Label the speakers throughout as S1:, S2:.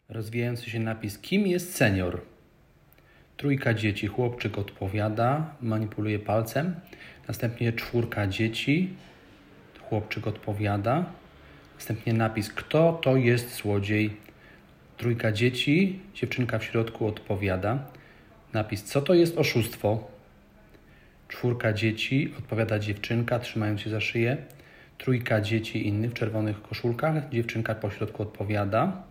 S1: Rozwijający się napis: kim jest senior? Trójka dzieci, chłopczyk odpowiada, manipuluje palcem. Następnie czwórka dzieci, chłopczyk odpowiada. Następnie napis: kto to jest złodziej? Trójka dzieci, dziewczynka w środku odpowiada. Napis: co to jest oszustwo? Czwórka dzieci, odpowiada dziewczynka, trzymając się za szyję. Trójka dzieci innych w czerwonych koszulkach, dziewczynka po środku odpowiada.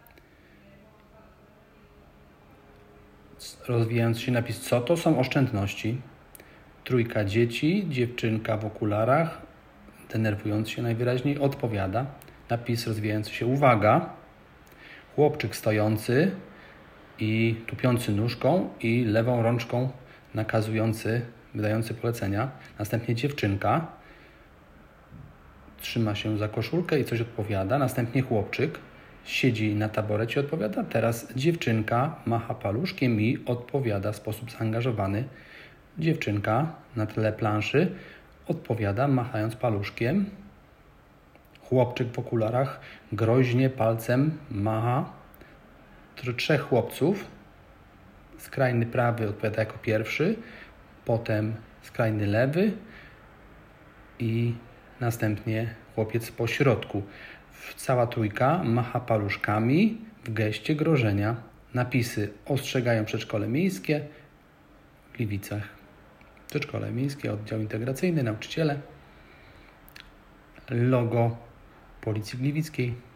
S1: Rozwijając się napis: co to są oszczędności? Trójka dzieci, dziewczynka w okularach, denerwując się najwyraźniej, odpowiada. Napis rozwijający się: uwaga! Chłopczyk stojący i tupiący nóżką i lewą rączką nakazujący, wydający polecenia. Następnie dziewczynka trzyma się za koszulkę i coś odpowiada. Następnie chłopczyk siedzi na taborecie i odpowiada. Teraz dziewczynka macha paluszkiem i odpowiada w sposób zaangażowany. Dziewczynka na tle planszy odpowiada, machając paluszkiem. Chłopczyk w okularach groźnie palcem macha. Trzech chłopców. Skrajny prawy odpowiada jako pierwszy, potem skrajny lewy i następnie chłopiec po środku. Cała trójka macha paluszkami w geście grożenia. Napisy: ostrzegają przedszkole miejskie w Gliwicach. Przedszkole miejskie, oddział integracyjny, nauczyciele. Logo Policji Gliwickiej.